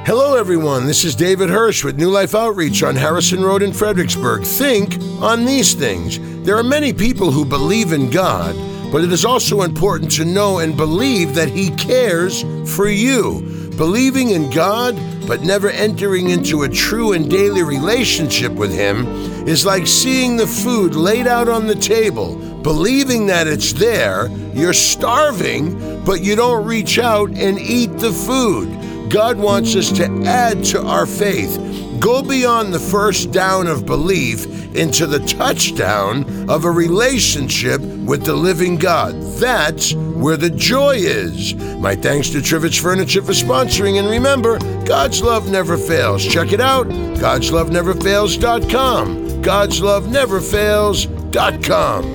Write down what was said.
Hello, everyone. This is David Hirsch with New Life Outreach on Harrison Road in Fredericksburg. Think on these things. There are many people who believe in God, but it is also important to know and believe that He cares for you. Believing in God, but never entering into a true and daily relationship with Him is like seeing the food laid out on the table, believing that it's there, you're starving, but you don't reach out and eat the food. God wants us to add to our faith, go beyond the first down of belief into the touchdown of a relationship with the living God. That's where the joy is. My thanks to Trivich Furniture for sponsoring, and remember, God's love never fails. Check it out, godsloveneverfails.com, godsloveneverfails.com.